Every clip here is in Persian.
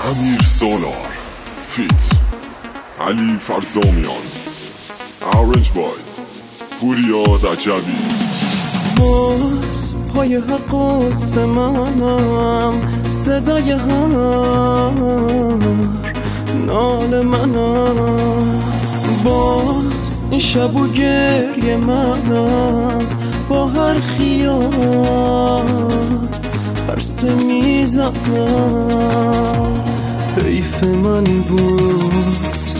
امیر سالار فیت علی فرزامیان اورنج بای پوریا رجبی. باز پای هر قصه منم، صدای هر نال منم، باز این شب و گریه منم، با هر خیال پرسه میزنم. حیف من بود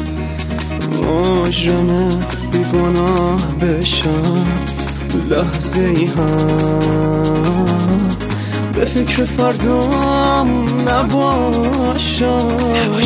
مجرم بیگناه بشم، لحظه ای هم به فکر فردام نباشم.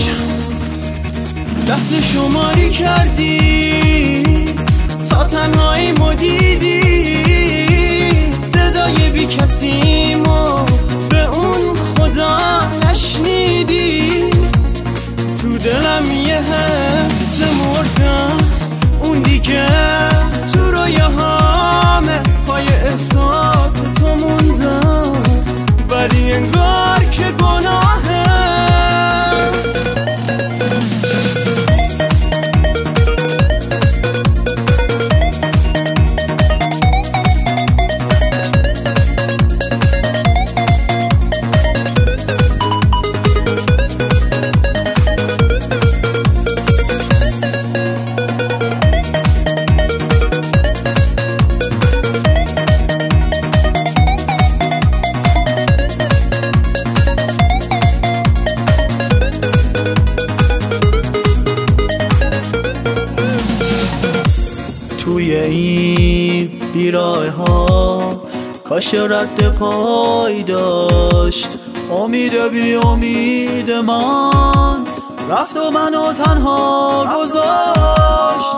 لحظه شماری کردی تا تنهایی مدیدی، صدای بی کسیمو به اون خدا نشنیدی. تو دلم یه حس مردست، اون دیگه تو رویاهامه، پای احساس تو موندم ولی انگار که گناهه. توی این بیراه ها کاش رد پای داشت، امید بی امید من رفت و منو تنها گذاشت.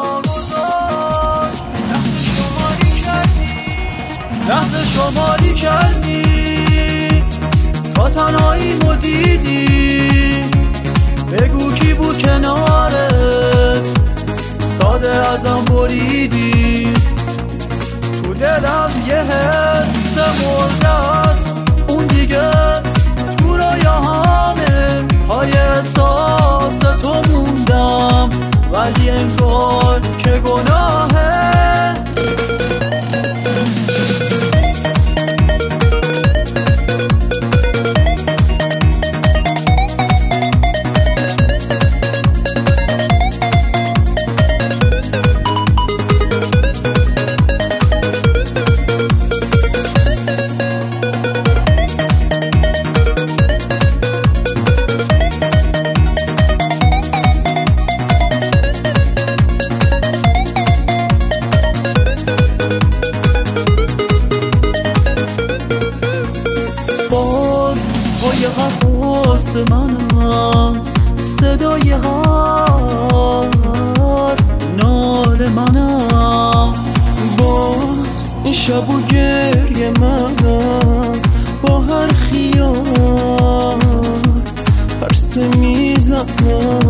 لحظه شماری کردی تا تنهایی مدیدی، بگو کی بود کنارت، ساده ازم بریدی. تو دلم یه حس مردست، اون دیگه تو رویاهامه، پای احساس تو موندم ولی انگار که گناهه. باز پای هر قصه منم، صدای هر نال منم، باز این شب و گریه منم، با هر خیال پرسه میزنم.